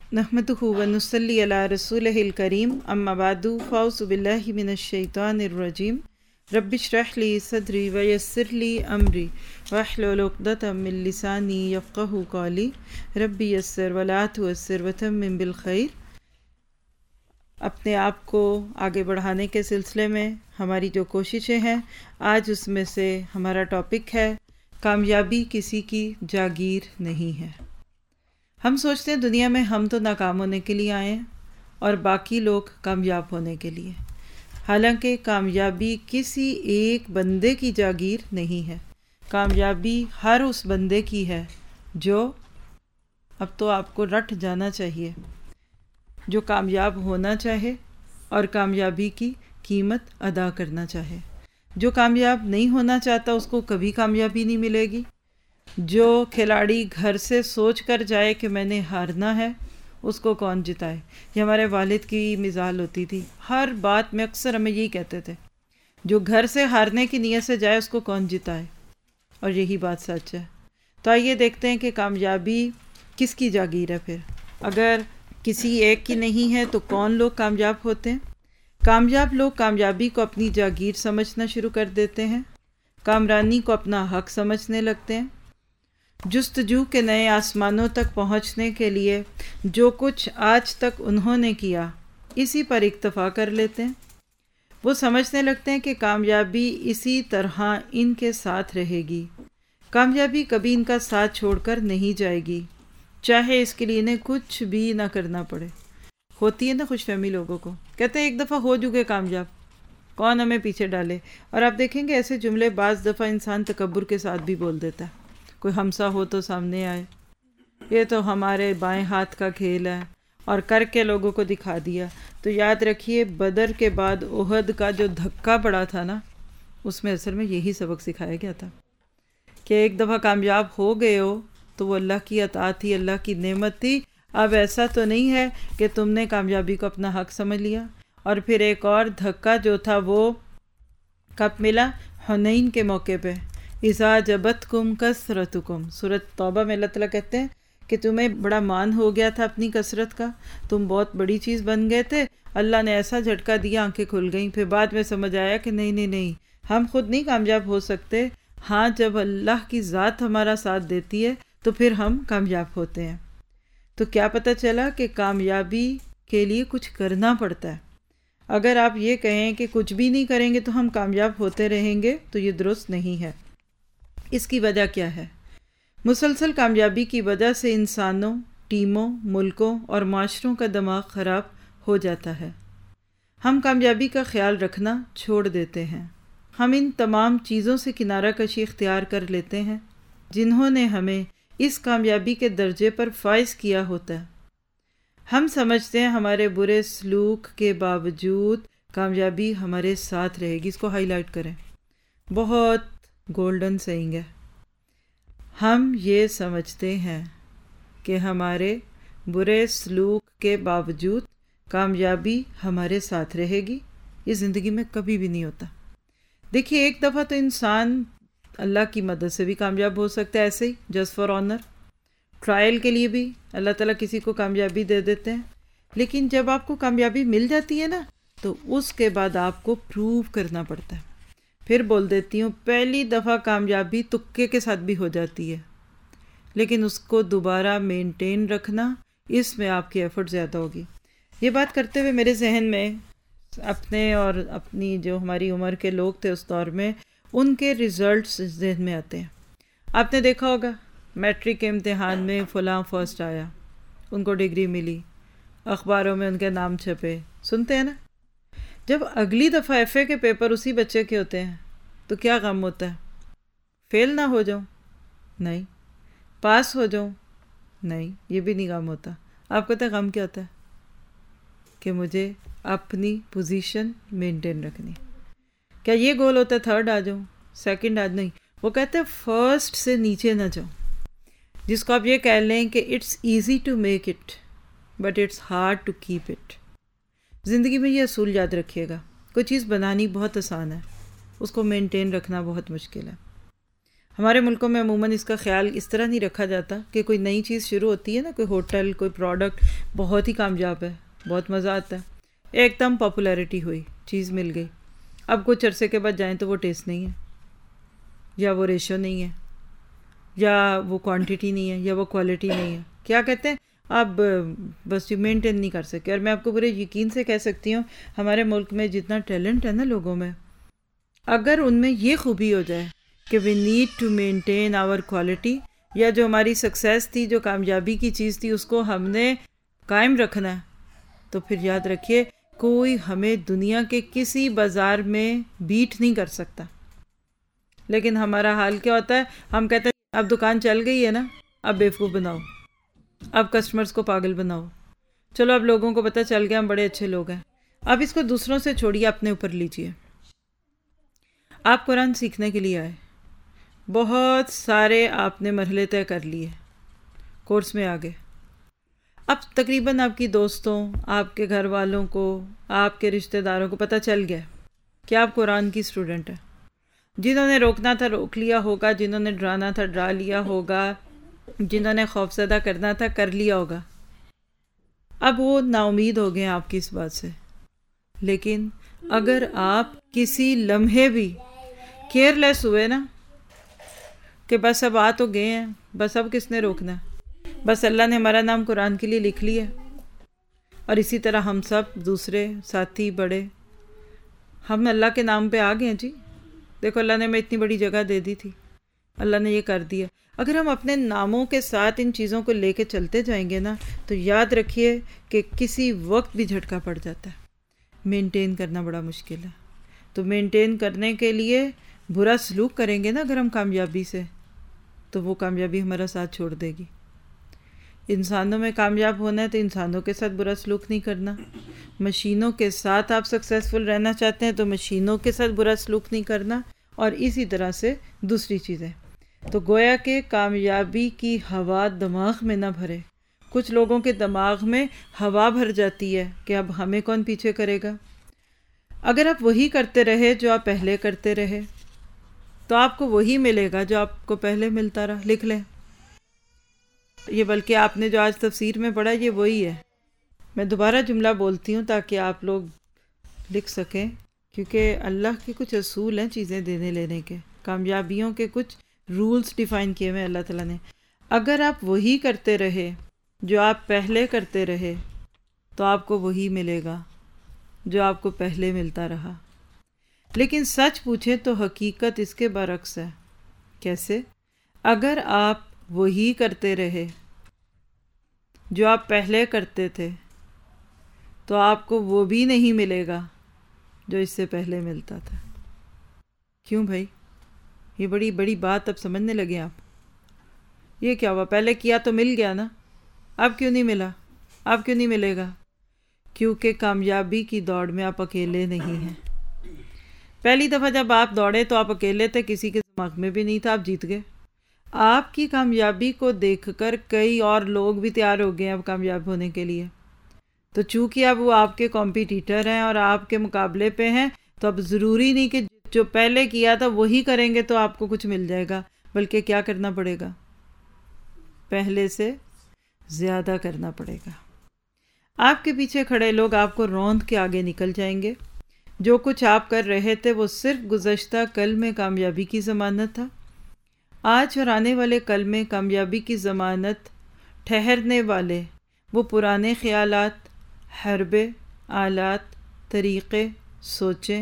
نحمدہ ونصلی علی رسولہ الکریم اما بعد فاعوذ باللہ من الشیطان الرجیم رب اشرح لی صدری ویسر لی امری واحلل عقدۃ من لسانی یفقہوا قولی رب یسر ولا تعسر وتمم بالخیر۔ اپنے آپ کو آگے بڑھانے کے سلسلے میں ہماری جو کوششیں ہیں، آج اس میں سے ہمارا ٹاپک ہے کامیابی کسی کی جاگیر نہیں ہے۔ ہم سوچتے ہیں دنیا میں ہم تو ناکام ہونے کے لیے آئے ہیں اور باقی لوگ کامیاب ہونے کے لیے، حالانکہ کامیابی کسی ایک بندے کی جاگیر نہیں ہے۔ کامیابی ہر اس بندے کی ہے جو، اب تو آپ کو رٹ جانا چاہیے، جو کامیاب ہونا چاہے اور کامیابی کی قیمت ادا کرنا چاہے۔ جو کامیاب نہیں ہونا چاہتا اس کو کبھی کامیابی نہیں ملے گی۔ جو کھلاڑی گھر سے سوچ کر جائے کہ میں نے ہارنا ہے، اس کو کون جتائے؟ یہ ہمارے والد کی مثال ہوتی تھی، ہر بات میں اکثر ہمیں یہی کہتے تھے، جو گھر سے ہارنے کی نیت سے جائے اس کو کون جتائے؟ اور یہی بات سچ ہے۔ تو آئیے دیکھتے ہیں کہ کامیابی کس کی جاگیر ہے پھر۔ اگر کسی ایک کی نہیں ہے تو کون لوگ کامیاب ہوتے ہیں؟ کامیاب لوگ کامیابی کو اپنی جاگیر سمجھنا شروع کر دیتے ہیں، کامرانی کو اپنا حق سمجھنے لگتے ہیں، جستجو کے نئے آسمانوں تک پہنچنے کے لیے جو کچھ آج تک انہوں نے کیا اسی پر اکتفا کر لیتے ہیں۔ وہ سمجھنے لگتے ہیں کہ کامیابی اسی طرح ان کے ساتھ رہے گی، کامیابی کبھی ان کا ساتھ چھوڑ کر نہیں جائے گی، چاہے اس کے لیے انہیں کچھ بھی نہ کرنا پڑے۔ ہوتی ہے نا خوش فہمی لوگوں کو، کہتے ہیں ایک دفعہ ہو چکے کامیاب، کون ہمیں پیچھے ڈالے۔ اور آپ دیکھیں گے ایسے جملے بعض دفعہ انسان تکبر کے ساتھ بھی بول دیتا ہے، کوئی ہمسا ہو تو سامنے آئے، یہ تو ہمارے بائیں ہاتھ کا کھیل ہے، اور کر کے لوگوں کو دکھا دیا۔ تو یاد رکھیے بدر کے بعد احد کا جو دھکا پڑا تھا نا، اس میں اصل میں یہی سبق سکھایا گیا تھا کہ ایک دفعہ کامیاب ہو گئے ہو تو وہ اللہ کی عطا تھی، اللہ کی نعمت تھی۔ اب ایسا تو نہیں ہے کہ تم نے کامیابی کو اپنا حق سمجھ لیا۔ اور پھر ایک اور دھکا جو تھا وہ کب ملا؟ حنین کے موقع پہ، اذا جبتکم کثرتکم، سورۃ توبہ میں اللہ تعالیٰ کہتے ہیں کہ تمہیں بڑا مان ہو گیا تھا اپنی کثرت کا، تم بہت بڑی چیز بن گئے تھے، اللہ نے ایسا جھٹکا دیا آنکھیں کھل گئیں۔ پھر بعد میں سمجھ آیا کہ نہیں نہیں نہیں، ہم خود نہیں کامیاب ہو سکتے، ہاں جب اللہ کی ذات ہمارا ساتھ دیتی ہے تو پھر ہم کامیاب ہوتے ہیں۔ تو کیا پتہ چلا کہ کامیابی کے لیے کچھ کرنا پڑتا ہے۔ اگر آپ یہ کہیں کہ کچھ بھی نہیں کریں گے تو ہم کامیاب ہوتے رہیں گے تو یہ درست نہیں ہے۔ اس کی وجہ کیا ہے؟ مسلسل کامیابی کی وجہ سے انسانوں، ٹیموں، ملکوں اور معاشروں کا دماغ خراب ہو جاتا ہے۔ ہم کامیابی کا خیال رکھنا چھوڑ دیتے ہیں، ہم ان تمام چیزوں سے کنارہ کشی اختیار کر لیتے ہیں جنہوں نے ہمیں اس کامیابی کے درجے پر فائز کیا ہوتا ہے۔ ہم سمجھتے ہیں ہمارے برے سلوک کے باوجود کامیابی ہمارے ساتھ رہے گی۔ اس کو ہائی لائٹ کریں، بہت گولڈن سینگ ہے۔ ہم یہ سمجھتے ہیں کہ ہمارے برے سلوک کے باوجود کامیابی ہمارے ساتھ رہے گی۔ یہ زندگی میں کبھی بھی نہیں ہوتا۔ دیکھیے ایک دفعہ تو انسان اللہ کی مدد سے بھی کامیاب ہو سکتا ہے، ایسے ہی جسٹ فار آنر، ٹرائل کے لیے بھی اللہ تعالیٰ کسی کو کامیابی دے دیتے ہیں۔ لیکن جب آپ کو کامیابی مل جاتی ہے نا تو اس کے بعد آپ کو پروو کرنا پڑتا ہے۔ پھر بول دیتی ہوں، پہلی دفعہ کامیابی تکے کے ساتھ بھی ہو جاتی ہے، لیکن اس کو دوبارہ مینٹین رکھنا، اس میں آپ کی ایفرٹ زیادہ ہوگی۔ یہ بات کرتے ہوئے میرے ذہن میں اپنے اور اپنی جو ہماری عمر کے لوگ تھے اس دور میں، ان کے ریزلٹس ذہن میں آتے ہیں۔ آپ نے دیکھا ہوگا میٹرک کے امتحان میں فلاں فرسٹ آیا، ان کو ڈگری ملی، اخباروں میں ان کے نام چھپے، سنتے ہیں نا۔ جب اگلی دفعہ ایف اے کے پیپر اسی بچے کے ہوتے ہیں تو کیا غم ہوتا ہے؟ فیل نہ ہو جاؤں؟ نہیں۔ پاس ہو جاؤں؟ نہیں، یہ بھی نہیں غم ہوتا۔ آپ کو پتہ ہے غم کیا ہوتا ہے؟ کہ مجھے اپنی پوزیشن مینٹین رکھنی۔ کیا یہ گول ہوتا ہے تھرڈ آ جاؤں، سیکنڈ آ؟ نہیں، وہ کہتے ہیں فرسٹ سے نیچے نہ جاؤں، جس کو آپ یہ کہہ لیں کہ it's easy to make it but it's hard to keep it. زندگی میں یہ اصول یاد رکھیے گا، کوئی چیز بنانی بہت آسان ہے، اس کو مینٹین رکھنا بہت مشکل ہے۔ ہمارے ملکوں میں عموماً اس کا خیال اس طرح نہیں رکھا جاتا کہ کوئی نئی چیز شروع ہوتی ہے نا، کوئی ہوٹل، کوئی پروڈکٹ بہت ہی کامیاب ہے، بہت مزہ آتا ہے، ایک دم پاپولیرٹی ہوئی، چیز مل گئی، اب کچھ عرصے کے بعد جائیں تو وہ ٹیسٹ نہیں ہے، یا وہ ریشو نہیں ہے، یا وہ کوانٹٹی نہیں ہے، یا وہ کوالٹی نہیں ہے، کیا کہتے ہیں آپ بس یہ مینٹین نہیں کر سکے۔ اور میں آپ کو پورے یقین سے کہہ سکتی ہوں ہمارے ملک میں جتنا ٹیلنٹ ہے نا لوگوں میں، اگر ان میں یہ خوبی ہو جائے کہ we need to maintain our quality, یا جو ہماری سکسیس تھی، جو کامیابی کی چیز تھی، اس کو ہم نے قائم رکھنا ہے، تو پھر یاد رکھیے کوئی ہمیں دنیا کے کسی بازار میں بیٹ نہیں کر سکتا۔ لیکن ہمارا حال کیا ہوتا ہے، ہم کہتے ہیں اب دکان چل گئی ہے نا، اب بیوقوف بناؤ، اب کسٹمرز کو پاگل بناؤ، چلو اب لوگوں کو پتہ چل گیا ہم بڑے اچھے لوگ ہیں، اب اس کو دوسروں سے چھوڑیے، اپنے اوپر لیجئے۔ آپ قرآن سیکھنے کے لیے آئے، بہت سارے آپ نے مرحلے طے کر لیے، کورس میں آگے، اب تقریباً آپ کی دوستوں، آپ کے گھر والوں کو، آپ کے رشتہ داروں کو پتہ چل گیا کہ آپ قرآن کی اسٹوڈنٹ ہیں۔ جنہوں نے روکنا تھا روک لیا ہوگا، جنہوں نے ڈرانا تھا ڈرا لیا ہوگا، جنہوں نے خوفزدہ کرنا تھا کر لیا ہوگا، اب وہ نا امید ہو گئے ہیں آپ کی اس بات سے۔ لیکن اگر آپ کسی لمحے بھی کیئر لیس ہوئے نا کہ بس اب آ تو گئے ہیں، بس اب کس نے روکنا ہے، بس اللہ نے ہمارا نام قرآن کے لیے لکھ لیا، اور اسی طرح ہم سب دوسرے ساتھی بڑے ہم اللہ کے نام پہ آ گئے ہیں جی، دیکھو اللہ نے ہمیں اتنی بڑی جگہ دے دی تھی، اللہ نے یہ کر دیا۔ اگر ہم اپنے ناموں کے ساتھ ان چیزوں کو لے کے چلتے جائیں گے نا، تو یاد رکھیے کہ کسی وقت بھی جھٹکا پڑ جاتا ہے، مینٹین کرنا بڑا مشکل ہے۔ تو مینٹین کرنے کے لیے برا سلوک کریں گے نا اگر ہم کامیابی سے، تو وہ کامیابی ہمارا ساتھ چھوڑ دے گی۔ انسانوں میں کامیاب ہونا ہے تو انسانوں کے ساتھ برا سلوک نہیں کرنا، مشینوں کے ساتھ آپ سکسیسفل رہنا چاہتے ہیں تو مشینوں کے ساتھ برا سلوک نہیں کرنا، اور اسی طرح سے دوسری چیزیں۔ تو گویا کہ کامیابی کی ہوا دماغ میں نہ بھرے۔ کچھ لوگوں کے دماغ میں ہوا بھر جاتی ہے کہ اب ہمیں کون پیچھے کرے گا۔ اگر آپ وہی کرتے رہے جو آپ پہلے کرتے رہے، تو آپ کو وہی ملے گا جو آپ کو پہلے ملتا رہا۔ لکھ لیں یہ، بلکہ آپ نے جو آج تفسیر میں پڑھا یہ وہی ہے۔ میں دوبارہ جملہ بولتی ہوں تاکہ آپ لوگ لکھ سکیں، کیونکہ اللہ کے کچھ اصول ہیں چیزیں دینے لینے کے، کامیابیوں کے کچھ رولز ڈیفائن کیے ہوئے اللہ تعالیٰ نے۔ اگر آپ وہی کرتے رہے جو آپ پہلے کرتے رہے، تو آپ کو وہی ملے گا جو آپ کو پہلے ملتا رہا۔ لیکن سچ پوچھیں تو حقیقت اس کے برعکس ہے۔ کیسے؟ اگر آپ وہی کرتے رہے جو آپ پہلے کرتے تھے، تو آپ کو وہ بھی نہیں ملے گا جو اس سے پہلے ملتا تھا۔ کیوں بھائی؟ یہ بڑی بڑی بات اب سمجھنے لگے آپ۔ یہ کیا ہوا؟ پہلے کیا تو مل گیا نا، اب کیوں نہیں ملا؟ اب کیوں نہیں ملے گا؟ کیونکہ کامیابی کی دوڑ میں آپ اکیلے نہیں ہیں۔ پہلی دفعہ جب آپ دوڑے تو آپ اکیلے تھے، کسی کے دماغ میں بھی نہیں تھا، آپ جیت گئے۔ آپ کی کامیابی کو دیکھ کر کئی اور لوگ بھی تیار ہو گئے اب کامیاب ہونے کے لیے۔ تو چونکہ اب وہ آپ کے کمپیٹیٹر ہیں اور آپ کے مقابلے پہ ہیں، تو اب ضروری نہیں کہ جو پہلے کیا تھا وہی کریں گے تو آپ کو کچھ مل جائے گا، بلکہ کیا کرنا پڑے گا؟ پہلے سے زیادہ کرنا پڑے گا۔ آپ کے پیچھے کھڑے لوگ آپ کو روند کے آگے نکل جائیں گے۔ جو کچھ آپ کر رہے تھے وہ صرف گزشتہ کل میں کامیابی کی ضمانت تھا۔ آج اور آنے والے کل میں کامیابی کی ضمانت ٹھہرنے والے وہ پرانے خیالات، حربے، آلات، طریقے، سوچیں،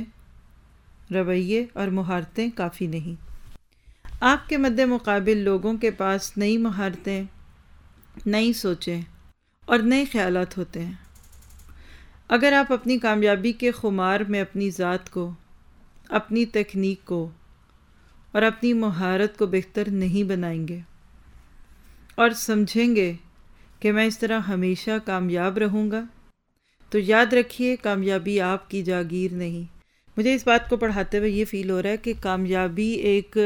رویے اور مہارتیں کافی نہیں۔ آپ کے مد مقابل لوگوں کے پاس نئی مہارتیں، نئی سوچیں اور نئے خیالات ہوتے ہیں۔ اگر آپ اپنی کامیابی کے خمار میں اپنی ذات کو، اپنی تکنیک کو اور اپنی مہارت کو بہتر نہیں بنائیں گے اور سمجھیں گے کہ میں اس طرح ہمیشہ کامیاب رہوں گا، تو یاد رکھیے کامیابی آپ کی جاگیر نہیں۔ مجھے اس بات کو پڑھاتے ہوئے یہ فیل ہو رہا ہے کہ کامیابی ایک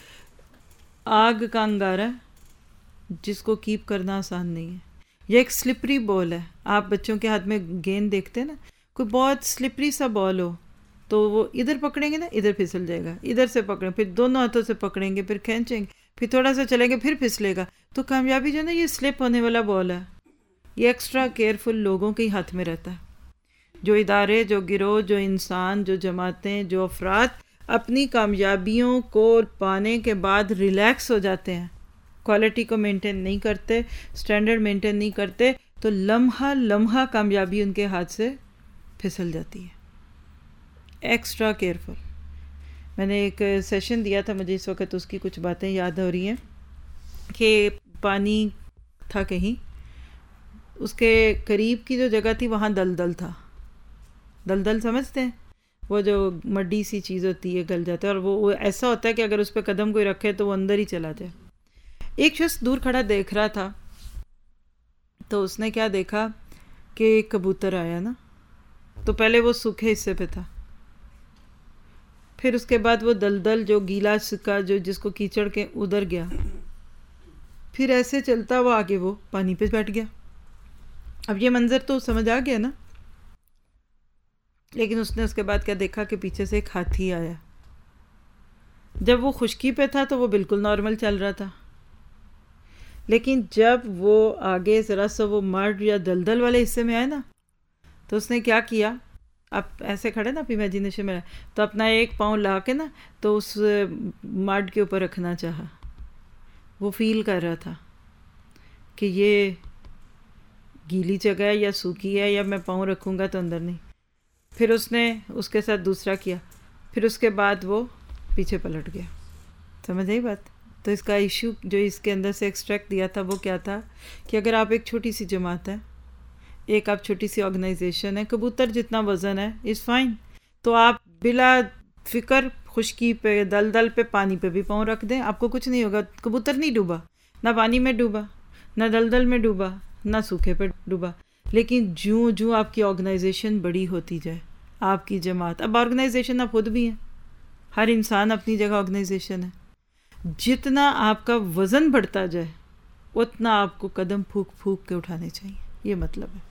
آگ کا انگارہ ہے جس کو کیپ کرنا آسان نہیں ہے۔ یہ ایک سلپری بال ہے۔ آپ بچوں کے ہاتھ میں گیند دیکھتے ہیں نا، کوئی بہت سلپری سا بال ہو تو وہ ادھر پکڑیں گے نا ادھر پھسل جائے گا، ادھر سے پکڑیں پھر دونوں ہاتھوں سے پکڑیں گے، پھر کھینچیں گے، پھر تھوڑا سا چلیں گے پھر پھسلے گا. تو کامیابی جو ہے نا یہ سلپ ہونے والا بال ہے. یہ ایکسٹرا کیئرفل لوگوں کے ہاتھ میں رہتا ہے. جو ادارے، جو گروہ، جو انسان، جو جماعتیں، جو افراد اپنی کامیابیوں کو پانے کے بعد ریلیکس ہو جاتے ہیں، کوالٹی کو مینٹین نہیں کرتے، سٹینڈرڈ مینٹین نہیں کرتے، تو لمحہ لمحہ کامیابی ان کے ہاتھ سے پھسل جاتی ہے. Extra careful. میں نے ایک سیشن دیا تھا، مجھے اس وقت اس کی کچھ باتیں یاد ہو رہی ہیں کہ پانی تھا کہیں، اس کے قریب کی جو جگہ تھی وہاں دلدل تھا. دلدل سمجھتے ہیں؟ وہ جو مڈی سی چیز ہوتی ہے گل جاتا ہے، اور وہ ایسا ہوتا ہے کہ اگر اس پہ قدم کوئی رکھے تو وہ اندر ہی چلا جائے. ایک شخص دور کھڑا دیکھ رہا تھا، تو اس نے کیا دیکھا کہ ایک کبوتر آیا نا، تو پہلے وہ سوکھے حصے پہ تھا، پھر اس کے بعد وہ دلدل جو گیلا سکا جو جس کو کیچڑ کے ادھر گیا، پھر ایسے چلتا وہ آگے وہ پانی پہ بیٹھ گیا. اب یہ منظر تو سمجھ آ گیا نا، لیکن اس نے اس کے بعد کیا دیکھا کہ پیچھے سے ایک ہاتھی آیا. جب وہ خشکی پہ تھا تو وہ بالکل نارمل چل رہا تھا، لیکن جب وہ آگے ذرا سا وہ مڈ یا دلدل والے حصے میں آئے نا، تو اس نے کیا کیا، اب ایسے کھڑے نا آپ امیجینیشن میں، تو اپنا ایک پاؤں لا کے نا تو اس مڈ کے اوپر رکھنا چاہا. وہ فیل کر رہا تھا کہ یہ گیلی جگہ ہے یا سوکھی ہے، یا میں پاؤں رکھوں گا تو اندر نہیں. پھر اس نے اس کے ساتھ دوسرا کیا، پھر اس کے بعد وہ پیچھے پلٹ گیا. سمجھ آئی بات؟ تو اس کا ایشو جو اس کے اندر سے ایکسٹریکٹ دیا تھا وہ کیا تھا کہ اگر آپ ایک چھوٹی سی جماعت ہے، ایک آپ چھوٹی سی آرگنائزیشن ہے، کبوتر جتنا وزن ہے از فائن، تو آپ بلا فکر خشکی پہ دلدل پہ پانی پہ بھی پاؤں رکھ دیں، آپ کو کچھ نہیں ہوگا. کبوتر نہیں ڈوبا، نہ پانی میں ڈوبا، نہ دلدل میں ڈوبا، نہ سوکھے پہ ڈوبا. لیکن جو آپ کی آرگنائزیشن بڑی ہوتی جائے، آپ کی جماعت، اب آرگنائزیشن آپ خود بھی ہیں، ہر انسان اپنی جگہ آرگنائزیشن ہے، جتنا آپ کا وزن بڑھتا جائے اتنا آپ کو قدم پھونک پھونک کے اٹھانے چاہیے. یہ مطلب ہے.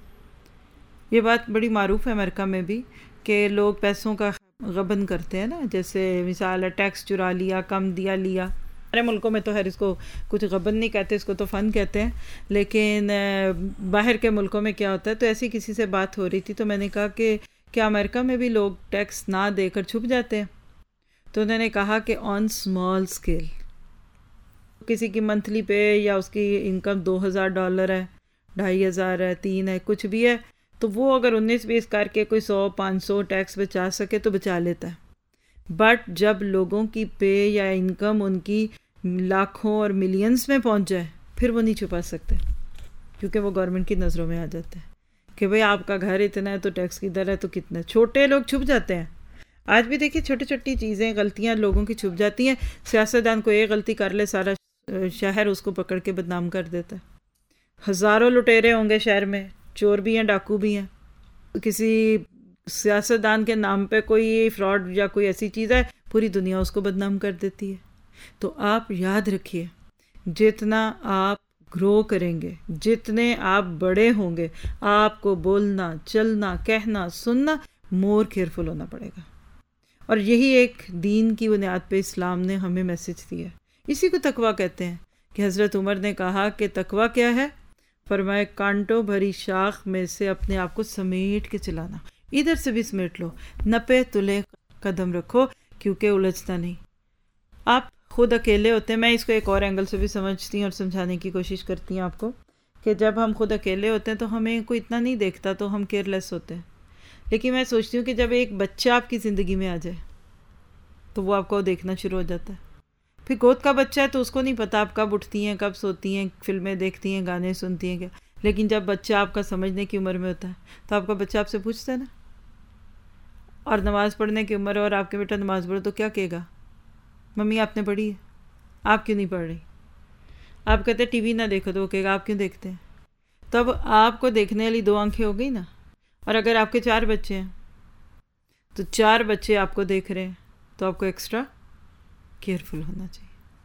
یہ بات بڑی معروف ہے امریکہ میں بھی کہ لوگ پیسوں کا غبن کرتے ہیں نا، جیسے مثال ہے ٹیکس چرا لیا، کم دیا لیا. ہمارے ملکوں میں تو خیر اس کو کچھ غبن نہیں کہتے، اس کو تو فن کہتے ہیں، لیکن باہر کے ملکوں میں کیا ہوتا ہے. تو ایسی کسی سے بات ہو رہی تھی تو میں نے کہا کہ کیا امریکہ میں بھی لوگ ٹیکس نہ دے کر چھپ جاتے ہیں؟ تو انہوں نے کہا کہ آن اسمال اسکیل، کسی کی منتھلی پہ یا اس کی انکم $2000 ہے، $2500 ہے، 3 ہے، کچھ بھی ہے، تو وہ اگر 19-20 کر کے کوئی 100-500 ٹیکس بچا سکے تو بچا لیتا ہے. بٹ جب لوگوں کی پے یا انکم ان کی لاکھوں اور ملینز میں پہنچ جائے پھر وہ نہیں چھپا سکتے، کیونکہ وہ گورنمنٹ کی نظروں میں آ جاتا ہے کہ بھئی آپ کا گھر اتنا ہے تو ٹیکس کدھر ہے، تو کتنا ہے. چھوٹے لوگ چھپ جاتے ہیں. آج بھی دیکھیے چھوٹی چھوٹی چیزیں، غلطیاں لوگوں کی چھپ جاتی ہیں. سیاستدان کو ایک غلطی کر لے، سارا شہر اس کو پکڑ کے بدنام کر دیتا ہے. ہزاروں لٹیرے ہوں گے شہر میں، چور بھی ہیں، ڈاکو بھی ہیں، کسی سیاستدان کے نام پہ کوئی فراڈ یا کوئی ایسی چیز ہے، پوری دنیا اس کو بدنام کر دیتی ہے. تو آپ یاد رکھیے، جتنا آپ گرو کریں گے، جتنے آپ بڑے ہوں گے، آپ کو بولنا، چلنا، کہنا، سننا مور کیئرفل ہونا پڑے گا. اور یہی ایک دین کی بنیاد پہ اسلام نے ہمیں میسج دیا. اسی کو تقویٰ کہتے ہیں کہ حضرت عمر نے کہا کہ تقویٰ کیا ہے؟ فرمائے کانٹوں بھری شاخ میں سے اپنے آپ کو سمیٹ کے چلانا. ادھر سے بھی سمیٹ لو، نپے تلے قدم رکھو، کیونکہ الجھتا نہیں. آپ خود اکیلے ہوتے ہیں. میں اس کو ایک اور اینگل سے بھی سمجھتی ہوں اور سمجھانے کی کوشش کرتی ہوں آپ کو کہ جب ہم خود اکیلے ہوتے ہیں تو ہمیں کوئی اتنا نہیں دیکھتا، تو ہم کیئر لیس ہوتے ہیں. لیکن میں سوچتی ہوں کہ جب ایک بچہ آپ کی زندگی میں آ جائے تو وہ آپ کو دیکھنا شروع ہو جاتا ہے. پھر گود کا بچہ ہے تو اس کو نہیں پتا آپ کب اٹھتی ہیں، کب سوتی ہیں، فلمیں دیکھتی ہیں، گانے سنتی ہیں کیا. لیکن جب بچہ آپ کا سمجھنے کی عمر میں ہوتا ہے تو آپ کا بچہ آپ سے پوچھتا ہے نا، اور نماز پڑھنے کی عمر ہے اور آپ کے بیٹا نماز پڑھو تو کیا کہے گا؟ ممی آپ نے پڑھی ہے، آپ کیوں نہیں پڑھ رہی؟ آپ کہتے ٹی وی نہ دیکھو تو وہ کہے گا آپ کیوں دیکھتے ہیں؟ تب آپ کو دیکھنے والی 2 آنکھیں ہو گئی نا. اور اگر آپ کے 4 بچے ہیں تو 4 بچے آپ کو دیکھ رہے ہیں تو آپ کو ایکسٹرا کیئرفل ہونا چاہیے.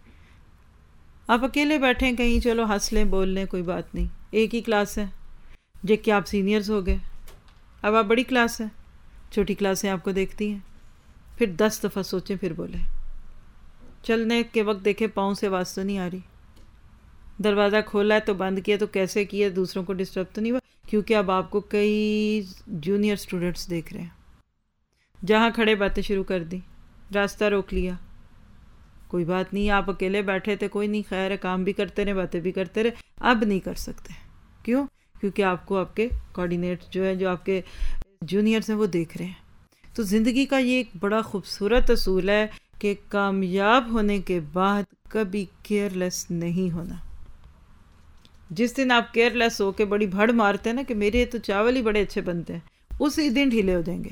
آپ اکیلے بیٹھیں کہیں، چلو ہنس لیں، بول لیں، کوئی بات نہیں. ایک ہی کلاس ہے، جب کہ آپ سینئرز ہو گئے، اب آپ بڑی کلاس ہے، چھوٹی کلاسیں آپ کو دیکھتی ہیں، پھر 10 دفعہ سوچیں پھر بولیں. چلنے کے وقت دیکھیں پاؤں سے آواز تو نہیں آ رہی، دروازہ کھولا ہے تو بند کیا تو کیسے کیا، دوسروں کو ڈسٹرب تو نہیں ہوا، کیونکہ اب آپ کو کئی جونیئر سٹوڈنٹس دیکھ رہے ہیں. جہاں کھڑے باتیں شروع کر دی، راستہ روک لیا، کوئی بات نہیں، آپ اکیلے بیٹھے تھے، کوئی نہیں، خیر ہے، کام بھی کرتے رہے، باتیں بھی کرتے رہے. اب نہیں کر سکتے. کیوں؟ کیونکہ آپ کو آپ کے کوآرڈینیٹ جو ہے، جو آپ کے جونیئرز ہیں، وہ دیکھ رہے ہیں. تو زندگی کا یہ ایک بڑا خوبصورت اصول ہے کہ کامیاب ہونے کے بعد کبھی کیئر لیس نہیں ہونا. جس دن آپ کیئر لیس ہو کے بڑی بھڑ مارتے ہیں نا کہ میرے تو چاول ہی بڑے اچھے بنتے ہیں، اسی دن ڈھیلے ہو جائیں گے،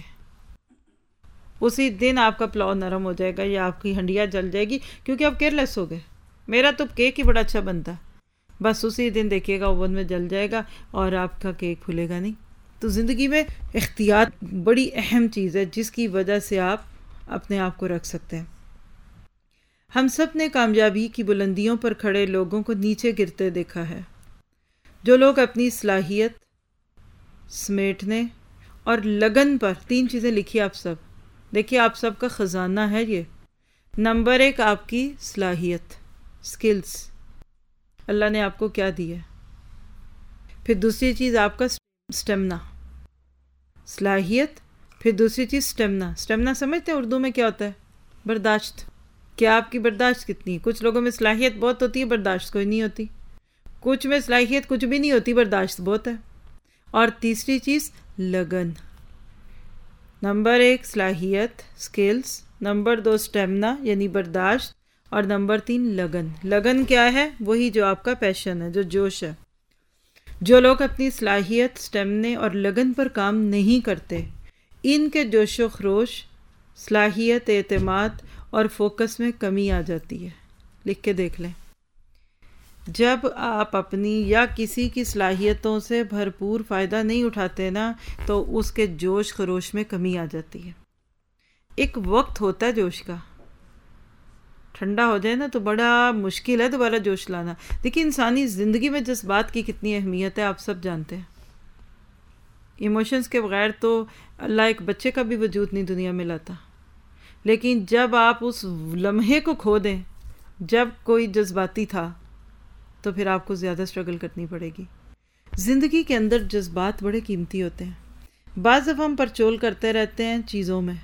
اسی دن آپ کا پلاؤ نرم ہو جائے گا یا آپ کی ہنڈیا جل جائے گی، کیونکہ آپ کیئر لیس ہو گئے. میرا تو کیک ہی بڑا اچھا بنتا ہے، بس اسی دن دیکھیے گا اوون میں جل جائے گا اور آپ کا کیک پھولے گا نہیں. تو زندگی میں احتیاط بڑی اہم چیز ہے جس کی وجہ سے آپ اپنے آپ کو رکھ سکتے ہیں. ہم سب نے کامیابی کی بلندیوں پر کھڑے لوگوں کو نیچے گرتے دیکھا ہے. جو لوگ اپنی صلاحیت سمیٹنے اور لگن پر 3 چیزیں لکھی آپ سب، دیکھیے آپ سب کا خزانہ ہے یہ. نمبر 1 آپ کی صلاحیت، سکلز، اللہ نے آپ کو کیا دیا ہے. پھر دوسری چیز آپ کا سٹیمنا، صلاحیت، پھر دوسری چیز سٹیمنا. سٹیمنا سمجھتے ہیں اردو میں کیا ہوتا ہے؟ برداشت. کیا آپ کی برداشت کتنی ہے؟ کچھ لوگوں میں صلاحیت بہت ہوتی ہے، برداشت کوئی نہیں ہوتی. کچھ میں صلاحیت کچھ بھی نہیں ہوتی، برداشت بہت ہے. اور تیسری چیز لگن. نمبر 1 صلاحیت، سکلز، نمبر 2 سٹیمنا یعنی برداشت، اور نمبر 3 لگن. لگن کیا ہے؟ وہی جو آپ کا پیشن ہے، جو جوش ہے. جو لوگ اپنی صلاحیت، سٹیمنے اور لگن پر کام نہیں کرتے، ان کے جوش و خروش، صلاحیت، اعتماد اور فوکس میں کمی آ جاتی ہے. لکھ کے دیکھ لیں. جب آپ اپنی یا کسی کی صلاحیتوں سے بھرپور فائدہ نہیں اٹھاتے نا تو اس کے جوش خروش میں کمی آ جاتی ہے. ایک وقت ہوتا ہے جوش کا، ٹھنڈا ہو جائے نا تو بڑا مشکل ہے دوبارہ جوش لانا. دیکھیے انسانی زندگی میں جذبات کی کتنی اہمیت ہے آپ سب جانتے ہیں. ایموشنز کے بغیر تو اللہ ایک بچے کا بھی وجود نہیں دنیا میں لاتا. لیکن جب آپ اس لمحے کو کھو دیں جب کوئی جذباتی تھا تو پھر آپ کو زیادہ سٹرگل کرنی پڑے گی. زندگی کے اندر جذبات بڑے قیمتی ہوتے ہیں. بعض دفعہ ہم پرچول کرتے رہتے ہیں چیزوں میں،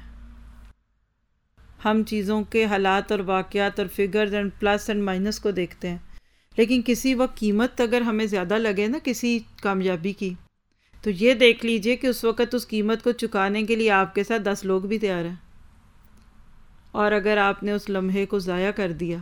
ہم چیزوں کے حالات اور واقعات اور figures and plus and minus کو دیکھتے ہیں، لیکن کسی وقت قیمت اگر ہمیں زیادہ لگے نا کسی کامیابی کی تو یہ دیکھ لیجئے کہ اس وقت اس قیمت کو چکانے کے لیے آپ کے ساتھ 10 لوگ بھی تیار ہیں. اور اگر آپ نے اس لمحے کو ضائع کر دیا،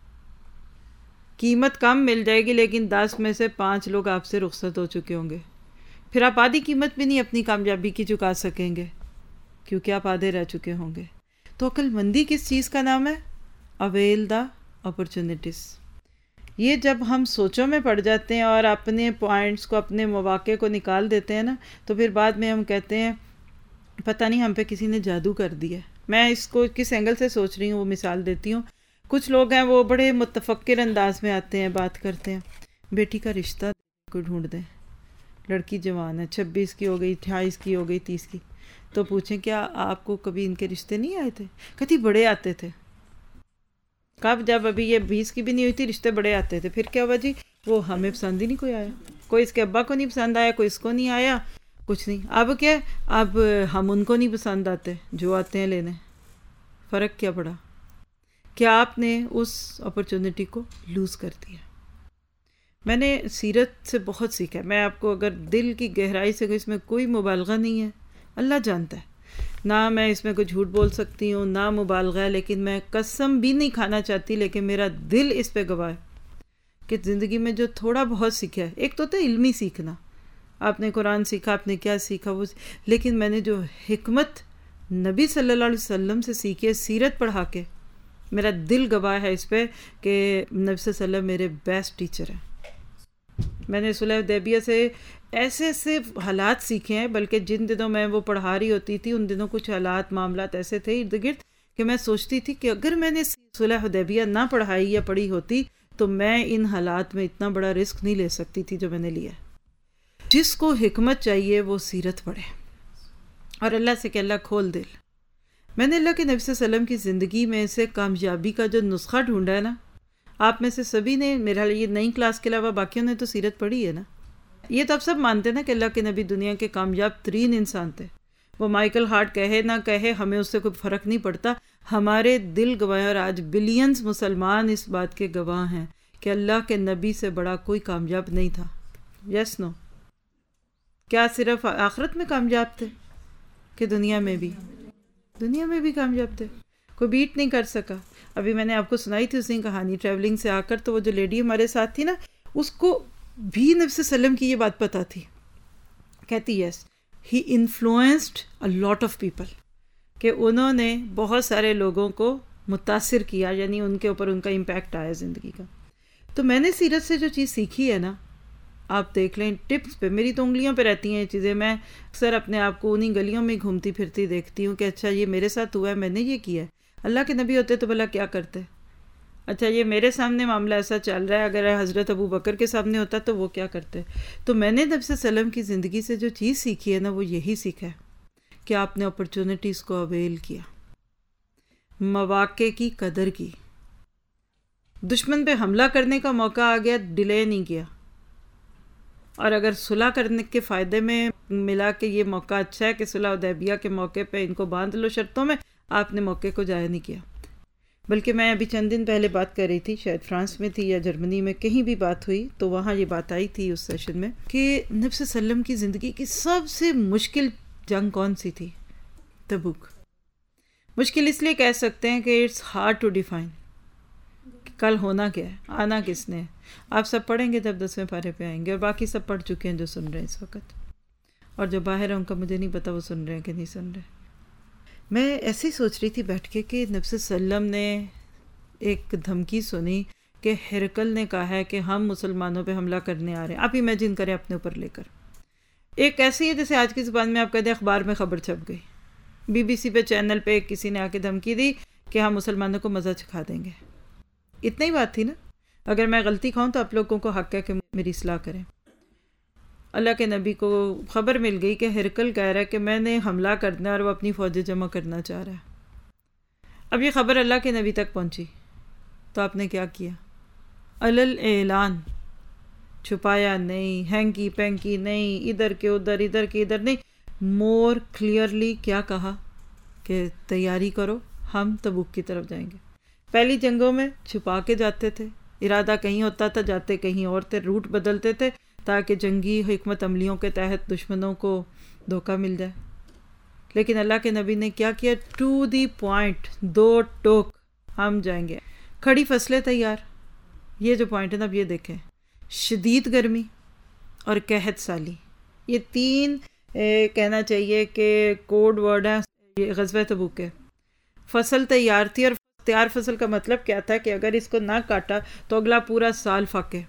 قیمت کم مل جائے گی لیکن 10 میں سے 5 لوگ آپ سے رخصت ہو چکے ہوں گے. پھر آپ آدھی قیمت بھی نہیں اپنی کامیابی کی چکا سکیں گے کیونکہ آپ آدھے رہ چکے ہوں گے. تو عقل مندی کس چیز کا نام ہے؟ Avail the opportunities. یہ جب ہم سوچوں میں پڑ جاتے ہیں اور اپنے پوائنٹس کو، اپنے مواقع کو نکال دیتے ہیں نا تو پھر بعد میں ہم کہتے ہیں پتہ نہیں ہم پہ کسی نے جادو کر دیا. میں اس کو کس اینگل سے سوچ رہی ہوں وہ مثال دیتی ہوں. کچھ لوگ ہیں وہ بڑے متفکر انداز میں آتے ہیں، بات کرتے ہیں، بیٹی کا رشتہ کو ڈھونڈ دیں، لڑکی جوان ہے، 26 کی ہو گئی، 28 کی ہو گئی، 30 کی. تو پوچھیں کیا آپ کو کبھی ان کے رشتے نہیں آئے تھے؟ کہتی بڑے آتے تھے. کب؟ جب ابھی یہ 20 کی بھی نہیں ہوئی تھی رشتے بڑے آتے تھے. پھر کیا ہوا جی؟ وہ ہمیں پسند ہی نہیں کوئی آیا، کوئی اس کے ابا کو نہیں پسند آیا، کوئی اس کو نہیں آیا، کچھ نہیں. اب کیا؟ اب ہم ان کو نہیں پسند آتے جو آتے ہیں لینے. فرق کیا پڑا؟ کیا آپ نے اس اپرچونٹی کو لوز کر دیا. میں نے سیرت سے بہت سیکھا ہے. میں آپ کو اگر دل کی گہرائی سے، اس میں کوئی مبالغہ نہیں ہے، اللہ جانتا ہے، نہ میں اس میں کوئی جھوٹ بول سکتی ہوں نہ مبالغہ ہے، لیکن میں قسم بھی نہیں کھانا چاہتی، لیکن میرا دل اس پہ گواہ ہے کہ زندگی میں جو تھوڑا بہت سیکھا ہے، ایک تو ہوتا ہے علمی سیکھنا، آپ نے قرآن سیکھا، آپ نے کیا سیکھا وہ، لیکن میں نے جو حکمت نبی صلی اللہ علیہ وسلم سے سیکھی ہے سیرت پڑھا کے، میرا دل گواہ ہے اس پہ کہ نبی صلی اللہ علیہ وسلم میرے بیسٹ ٹیچر ہیں. میں نے صلح حدیبیہ سے ایسے حالات سیکھے ہیں، بلکہ جن دنوں میں وہ پڑھا رہی ہوتی تھی ان دنوں کچھ حالات معاملات ایسے تھے ارد گرد کہ میں سوچتی تھی کہ اگر میں نے صلح حدیبیہ نہ پڑھائی یا پڑھی ہوتی تو میں ان حالات میں اتنا بڑا رسک نہیں لے سکتی تھی جو میں نے لیا. جس کو حکمت چاہیے وہ سیرت پڑھے، اور اللہ سے کہ اللہ کھول دل. میں نے اللہ کے نبی صلی اللہ علیہ وسلم کی زندگی میں سے کامیابی کا جو نسخہ ڈھونڈا ہے نا، آپ میں سے سبھی نے، میرا یہ نئی کلاس کے علاوہ باقیوں نے تو سیرت پڑھی ہے نا. یہ تو آپ سب مانتے ہیں نا کہ اللہ کے نبی دنیا کے کامیاب ترین انسان تھے. وہ مائیکل ہارٹ کہے نہ کہے، ہمیں اس سے کوئی فرق نہیں پڑتا. ہمارے دل گواہ، اور آج بلینز مسلمان اس بات کے گواہ ہیں کہ اللہ کے نبی سے بڑا کوئی کامیاب نہیں تھا. یس نو؟ کیا صرف آخرت میں کامیاب تھے کہ دنیا میں بھی؟ دنیا میں بھی کامیاب تھے. کوئی بیٹ نہیں کر سکا. ابھی میں نے آپ کو سنائی تھی اس دن کہانی ٹریولنگ سے آ کر، تو وہ جو لیڈی ہمارے ساتھ تھی نا، اس کو بھی نبی صلی اللہ علیہ وسلم کی یہ بات پتہ تھی. کہتی yes he influenced a lot of people, کہ انہوں نے بہت سارے لوگوں کو متاثر کیا، یعنی ان کے اوپر ان کا امپیکٹ آیا زندگی کا. تو میں نے سیرت سے جو چیز سیکھی ہے نا، آپ دیکھ لیں ٹپس پہ، میری تو انگلیوں پہ رہتی ہیں یہ چیزیں. میں اکثر اپنے آپ کو انہیں گلیوں میں گھومتی پھرتی دیکھتی ہوں کہ اچھا یہ میرے ساتھ ہوا ہے، میں نے یہ کیا ہے. اللہ کے نبی ہوتے تو بھلا کیا کرتے؟ اچھا یہ میرے سامنے معاملہ ایسا چل رہا ہے، اگر حضرت ابو بکر کے سامنے ہوتا تو وہ کیا کرتے؟ تو میں نے نبی صلی اللہ علیہ وسلم کی زندگی سے جو چیز سیکھی ہے نا، وہ یہی سیکھا ہے کہ آپ نے اپرچونٹیز کو اویل کیا، مواقع کی قدر کی. دشمن پہ حملہ کرنے کا موقع آ گیا، ڈیلے نہیں کیا. اور اگر صلح کرنے کے فائدے میں ملا کہ یہ موقع اچھا ہے کہ صلح حدیبیہ کے موقع پہ ان کو باندھ لو شرطوں میں، آپ نے موقع کو ضائع نہیں کیا. بلکہ میں ابھی چند دن پہلے بات کر رہی تھی، شاید فرانس میں تھی یا جرمنی میں، کہیں بھی بات ہوئی تو وہاں یہ بات آئی تھی اس سیشن میں کہ نبی صلی اللہ علیہ وسلم کی زندگی کی سب سے مشکل جنگ کون سی تھی؟ تبوک. مشکل اس لیے کہہ سکتے ہیں کہ اٹس ہارڈ ٹو ڈیفائن. کل ہونا کیا ہے، آنا کس نے ہے. آپ سب پڑھیں گے جب 10ویں پارے پہ آئیں گے، اور باقی سب پڑھ چکے ہیں جو سن رہے ہیں اس وقت، اور جو باہر ہیں ان کا مجھے نہیں پتا وہ سن رہے ہیں کہ نہیں سن رہے. میں ایسے ہی سوچ رہی تھی بیٹھ کے کہ نبی صلی اللہ علیہ وسلم نے ایک دھمکی سنی کہ ہرقل نے کہا ہے کہ ہم مسلمانوں پہ حملہ کرنے آ رہے ہیں. آپ امیجن کریں اپنے اوپر لے کر. ایک ایسی ہے جیسے آج کی زبان میں آپ کہتے ہیں اخبار میں خبر چھپ گئی، BBC پہ چینل پہ کسی نے آ کے دھمکی دی کہ ہم مسلمانوں کو مزہ چکھا دیں گے. اتنا ہی بات تھی نا. اگر میں غلطی کھاؤں تو آپ لوگوں کو حق ہے کہ میری اصلاح کریں. اللہ کے نبی کو خبر مل گئی کہ ہرقل کہہ رہا ہے کہ میں نے حملہ کرنا ہے اور وہ اپنی فوجیں جمع کرنا چاہ رہا ہے. اب یہ خبر اللہ کے نبی تک پہنچی تو آپ نے کیا کیا؟ علل اعلان، چھپایا نہیں، ہینکی پینکی نہیں، ادھر کے ادھر ادھر کے ادھر نہیں، مور کلیئرلی کیا کہا کہ تیاری کرو، ہم تبوک کی طرف جائیں گے. پہلی جنگوں میں چھپا کے جاتے تھے، ارادہ کہیں ہوتا تھا، جاتے کہیں اور تھے، روٹ بدلتے تھے تاکہ جنگی حکمت عملیوں کے تحت دشمنوں کو دھوکہ مل جائے. لیکن اللہ کے نبی نے کیا کیا؟ ٹو دی پوائنٹ، دو ٹوک، ہم جائیں گے. کھڑی فصلیں تیار. یہ جو پوائنٹ ہے نا، اب یہ دیکھیں، شدید گرمی اور قحط سالی، یہ تین کہنا چاہیے کہ کوڈ ورڈ ہیں یہ غزوہ تبوک کے. فصل تیار تھی، اور تیار فصل کا مطلب کیا تھا کہ اگر اس کو نہ کاٹا تو اگلا پورا سال فاقے.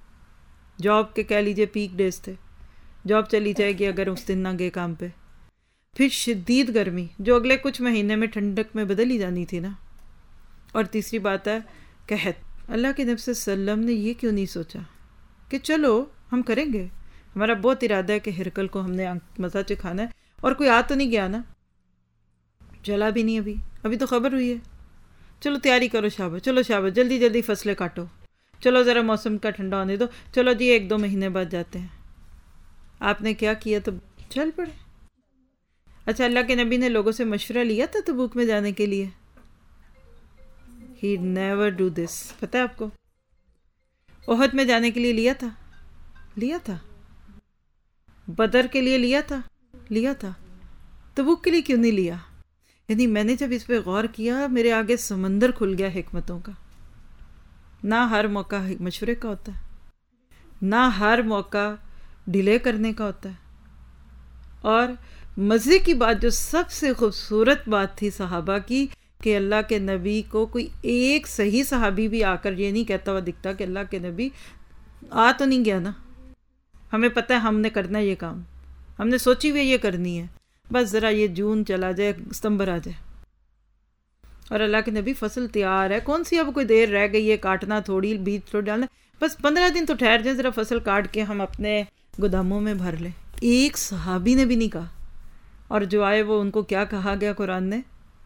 جاب کے کہہ لیجیے پیک ڈیز تھے، جاب چلی جائے گی اگر اس دن نہ گئے کام پہ. پھر شدید گرمی جو اگلے کچھ مہینے میں ٹھنڈک میں بدل ہی جانی تھی نا. اور تیسری بات ہے قحط. اللہ کے نبی صلی اللہ علیہ وسلم نے یہ کیوں نہیں سوچا کہ چلو ہم کریں گے، ہمارا بہت ارادہ ہے کہ ہرقل کو ہم نے مزہ چکھانا ہے، اور کوئی آ تو نہیں گیا نا، چلا بھی نہیں ابھی تو خبر ہوئی ہے. چلو تیاری کرو، شاباش، چلو شاباش، جلدی جلدی فصلیں کاٹو، چلو ذرا موسم کا ٹھنڈا ہونے دو، چلو جی 1-2 مہینے بعد جاتے ہیں. آپ نے کیا کیا؟ تو چل پڑے. اچھا اللہ کے نبی نے لوگوں سے مشورہ لیا تھا تبوک میں جانے کے لیے؟ He never do this. پتہ ہے آپ کو؟ احد میں جانے کے لیے لیا تھا. بدر کے لیے لیا تھا. تبوک کے لیے کیوں نہیں لیا؟ یعنی میں نے جب اس پہ غور کیا، میرے آگے سمندر کھل گیا حکمتوں کا. نہ ہر موقع مشورے کا ہوتا ہے، نہ ہر موقع ڈیلے کرنے کا ہوتا ہے. اور مزے کی بات، جو سب سے خوبصورت بات تھی صحابہ کی، کہ اللہ کے نبی کو کوئی ایک صحیح صحابی بھی آ کر یہ نہیں کہتا ہوا دکھتا کہ اللہ کے نبی آ تو نہیں گیا نا، ہمیں پتہ ہے ہم نے کرنا ہے یہ کام، ہم نے سوچی ہوئی یہ کرنی ہے، بس ذرا یہ جون چلا جائے، ستمبر آ جائے. اور اللہ کے نبی فصل تیار ہے، کون سی اب کوئی دیر رہ گئی ہے، کاٹنا تھوڑی، بیج تھوڑی ڈالنا، بس 15 دن تو ٹھہر جائیں، ذرا فصل کاٹ کے ہم اپنے گوداموں میں بھر لیں. ایک صحابی نے بھی نہیں کہا. اور جو آئے وہ ان کو کیا کہا گیا قرآن نے؟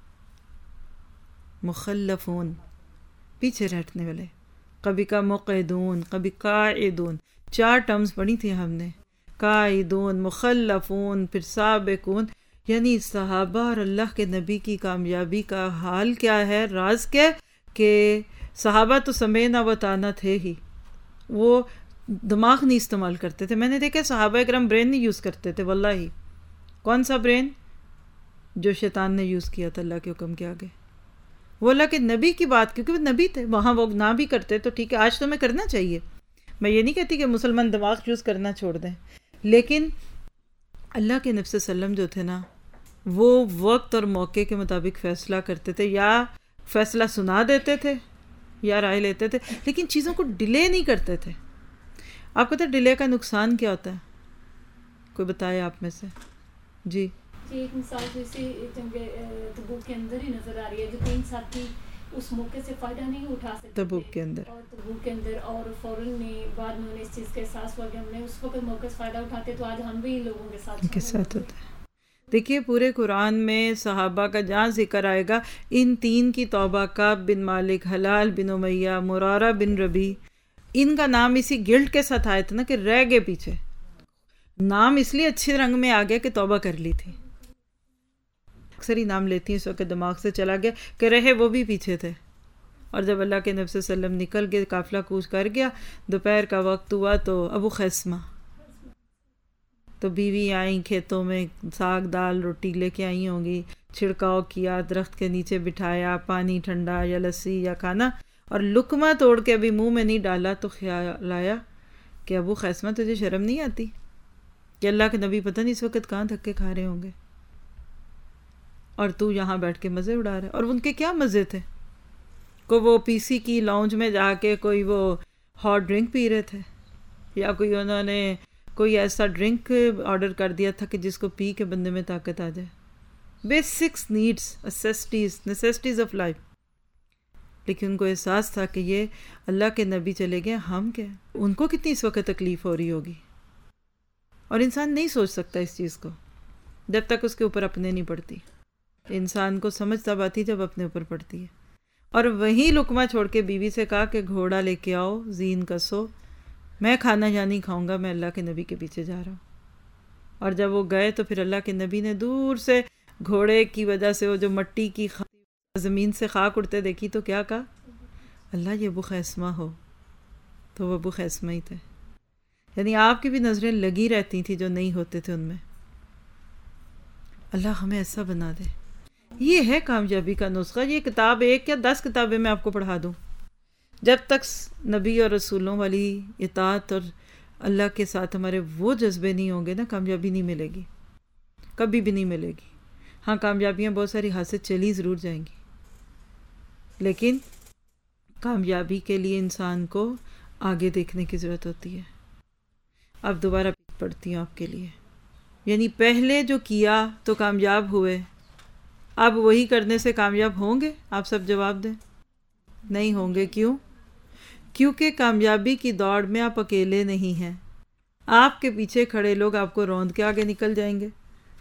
مخلفون، پیچھے رہنے والے. کبھی کا مقعدون، کبھی قاعدون، 4 ٹرمز پڑھی تھی ہم نے، قاعدون، مخلفون، پھر سابقون. یعنی صحابہ اور اللہ کے نبی کی کامیابی کا حال کیا ہے، راز کیا کہ صحابہ تو سمینا و طاعنا تھے ہی، وہ دماغ نہیں استعمال کرتے تھے. میں نے دیکھا صحابہ اکرام برین نہیں یوز کرتے تھے، واللہ. کون سا برین؟ جو شیطان نے یوز کیا تھا اللہ کے حکم کے آگے. وہ اللہ کے نبی کی بات، کیونکہ وہ نبی تھے، وہاں وہ نہ بھی کرتے تو ٹھیک ہے، آج تو ہمیں کرنا چاہیے. میں یہ نہیں کہتی کہ مسلمان دماغ یوز کرنا چھوڑ دیں، لیکن اللہ کے نبی صلی اللہ علیہ وسلم جو تھے نا، وہ وقت اور موقع کے مطابق فیصلہ کرتے تھے، یا فیصلہ سنا دیتے تھے یا رائے لیتے تھے، لیکن چیزوں کو ڈیلے نہیں کرتے تھے. آپ کو پتہ ڈیلے کا نقصان کیا ہوتا ہے؟ کوئی بتائے آپ میں سے؟ جی ایک مثال جیسے جنگ تبوک کے اندر ہی نظر آ رہی ہے، جو 3 ساتھی اس موقع سے فائدہ نہیں اٹھا سکتے تبوک کے اندر، اور فوراً نے بعد میں انہیں اس چیز کا احساس ہوا کہ ہم نے اس وقت موقع سے فائدہ اٹھاتے تو آج ہم بھی لوگوں کے ساتھ ہوتے ہیں. دیکھیے پورے قرآن میں صحابہ کا جہاں ذکر آئے گا، ان 3 کی توبہ، کعب بن مالک، حلال بن امیہ، مرارہ بن ربی، ان کا نام اسی گلٹ کے ساتھ آیا تھا نا کہ رہ گئے پیچھے. نام اس لیے اچھے رنگ میں آ گیا کہ توبہ کر لی تھی. اکثر ہی نام لیتی ہیں اس وقت دماغ سے چلا گیا کہ رہے وہ بھی پیچھے تھے. اور جب اللہ کے نبی صلی اللہ علیہ وسلم نکل گئے، قافلہ کوچ کر گیا، دوپہر کا وقت ہوا تو ابو خیسمہ تو بیوی آئیں، کھیتوں میں ساگ دال روٹی لے کے آئی ہوں گی، چھڑکاؤ کیا، درخت کے نیچے بٹھایا، پانی ٹھنڈا یا لسی یا کھانا، اور لقمہ توڑ کے ابھی منہ میں نہیں ڈالا تو خیال آیا کہ ابو خیسمہ تجھے شرم نہیں آتی کہ اللہ کے نبی پتہ نہیں اس وقت کہاں دھکے کھا رہے ہوں گے اور تو یہاں بیٹھ کے مزے اڑا رہے. اور ان کے کیا مزے تھے، کوئی وہ پی سی کی لاؤنج میں جا کے کوئی وہ ہاٹ ڈرنک پی رہے تھے، یا کوئی انہوں نے کوئی ایسا ڈرنک آرڈر کر دیا تھا کہ جس کو پی کے بندے میں طاقت آ جائے. Basics needs, necessities of life. لیکن ان کو احساس تھا کہ یہ اللہ کے نبی چلے گئے، ہم کیا، ان کو کتنی اس وقت تکلیف ہو رہی ہوگی. اور انسان نہیں سوچ سکتا اس چیز کو جب تک اس کے اوپر اپنے نہیں پڑتی. انسان کو سمجھ تب آتی جب اپنے اوپر پڑتی ہے. اور وہیں لقمہ چھوڑ کے بیوی سے کہا کہ گھوڑا لے کے آؤ، زین کسو، میں کھانا یا نہیں کھاؤں گا، میں اللہ کے نبی کے پیچھے جا رہا ہوں. اور جب وہ گئے تو پھر اللہ کے نبی نے دور سے گھوڑے کی وجہ سے وہ جو مٹی کی زمین سے خاک اڑتے دیکھی تو کیا کہا، اللہ یہ ابو خیسمہ ہو. تو وہ ابو خیسمہ ہی تھے. یعنی آپ کی بھی نظریں لگی رہتی تھیں جو نہیں ہوتے تھے ان میں. اللہ ہمیں ایسا بنا دے. یہ ہے کامیابی کا نسخہ. یہ کتاب 1 یا 10 کتابیں میں آپ کو پڑھا دوں، جب تک نبی اور رسولوں والی اطاعت اور اللہ کے ساتھ ہمارے وہ جذبے نہیں ہوں گے نا، کامیابی نہیں ملے گی، کبھی بھی نہیں ملے گی. ہاں کامیابیاں بہت ساری ہاتھ سے چلی ضرور جائیں گی، لیکن کامیابی کے لیے انسان کو آگے دیکھنے کی ضرورت ہوتی ہے. اب دوبارہ پڑھتی ہوں آپ کے لیے. یعنی پہلے جو کیا تو کامیاب ہوئے، اب وہی کرنے سے کامیاب ہوں گے؟ آپ سب جواب دیں. نہیں ہوں گے. کیوں؟ کیونکہ کامیابی کی دوڑ میں آپ اکیلے نہیں ہیں، آپ کے پیچھے کھڑے لوگ آپ کو روند کے آگے نکل جائیں گے.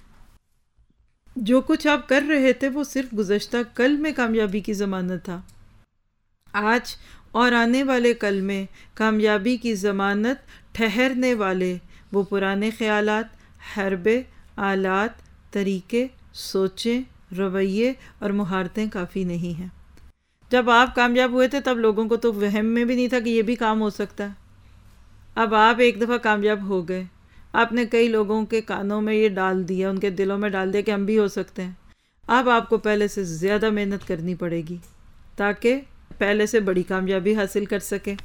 جو کچھ آپ کر رہے تھے وہ صرف گزشتہ کل میں کامیابی کی ضمانت تھا. آج اور آنے والے کل میں کامیابی کی ضمانت ٹھہرنے والے وہ پرانے خیالات، حربے، آلات، طریقے، سوچیں، رویے اور مہارتیں کافی نہیں ہیں. جب آپ کامیاب ہوئے تھے تب لوگوں کو تو وہم میں بھی نہیں تھا کہ یہ بھی کام ہو سکتا ہے. اب آپ ایک دفعہ کامیاب ہو گئے، آپ نے کئی لوگوں کے کانوں میں یہ ڈال دیا، ان کے دلوں میں ڈال دیا کہ ہم بھی ہو سکتے ہیں. اب آپ کو پہلے سے زیادہ محنت کرنی پڑے گی تاکہ پہلے سے بڑی کامیابی حاصل کر سکیں.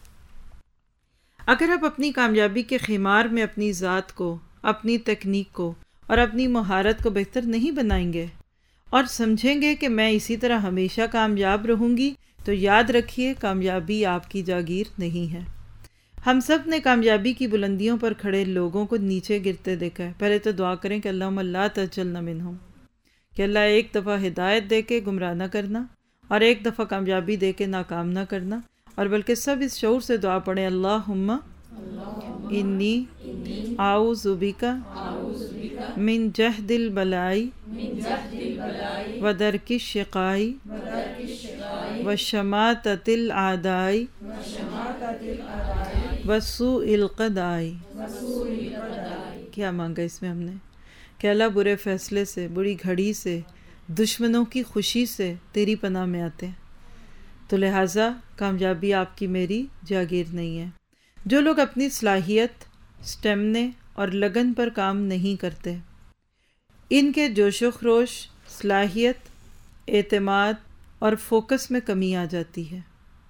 اگر آپ اپنی کامیابی کے خمار میں اپنی ذات کو، اپنی تکنیک کو اور اپنی مہارت کو بہتر نہیں بنائیں گے اور سمجھیں گے کہ میں اسی طرح ہمیشہ کامیاب رہوں گی، تو یاد رکھیے کامیابی آپ کی جاگیر نہیں ہے. ہم سب نے کامیابی کی بلندیوں پر کھڑے لوگوں کو نیچے گرتے دیکھا ہے. پہلے تو دعا کریں کہ اللہم لا تجعلنا منہم، کہ اللہ ایک دفعہ ہدایت دے کے گمراہ نہ کرنا اور ایک دفعہ کامیابی دے کے ناکام نہ کرنا. اور بلکہ سب اس شعور سے دعا پڑھیں، اللہم انی اعوذ بک من جہد البلائی و درک الشقائی و شماتت الاعدائی و سوء القضائی. کیا مانگا اس میں ہم نے کہ اللہ برے فیصلے سے، بری گھڑی سے، دشمنوں کی خوشی سے تیری پناہ میں آتے ہیں. تو لہٰذا کامیابی آپ کی میری جاگیر نہیں ہے. جو لوگ اپنی صلاحیت، سٹیمنے اور لگن پر کام نہیں کرتے، ان کے جوش و خروش، صلاحیت، اعتماد اور فوکس میں کمی آ جاتی ہے.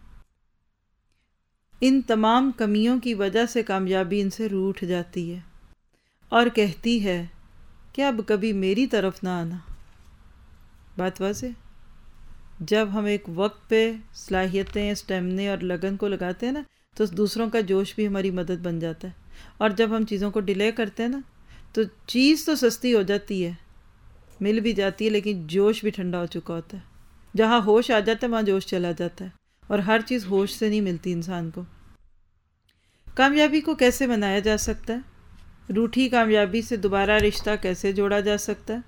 ان تمام کمیوں کی وجہ سے کامیابی ان سے روٹھ جاتی ہے اور کہتی ہے کہ اب کبھی میری طرف نہ آنا. بات واضح. جب ہم ایک وقت پہ صلاحیتیں، اسٹیمنے اور لگن کو لگاتے ہیں نا تو دوسروں کا جوش بھی ہماری مدد بن جاتا ہے. اور جب ہم چیزوں کو ڈیلے کرتے ہیں نا تو چیز تو سستی ہو جاتی ہے، مل بھی جاتی ہے، لیکن جوش بھی ٹھنڈا ہو چکا ہوتا ہے. جہاں ہوش آ جاتا ہے وہاں جوش چلا جاتا ہے، اور ہر چیز ہوش سے نہیں ملتی انسان کو. کامیابی کو کیسے بنایا جا سکتا ہے؟ روٹھی کامیابی سے دوبارہ رشتہ کیسے جوڑا جا سکتا ہے؟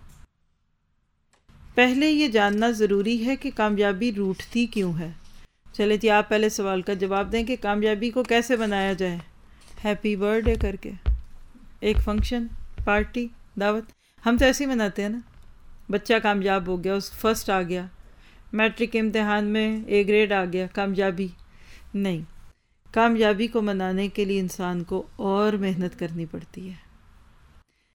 پہلے یہ جاننا ضروری ہے کہ کامیابی روٹھتی کیوں ہے. چلے جی آپ پہلے سوال کا جواب دیں کہ کامیابی کو کیسے بنایا جائے. ہیپی برتھ ڈے کر کے، ایک فنکشن، پارٹی، دعوت. ہم تو ایسے ہی مناتے ہیں نا. بچہ کامیاب ہو گیا، اس فرسٹ آ گیا، میٹرک امتحان میں اے گریڈ آ گیا، کامیابی نہیں. کامیابی کو منانے کے لیے انسان کو اور محنت کرنی پڑتی ہے.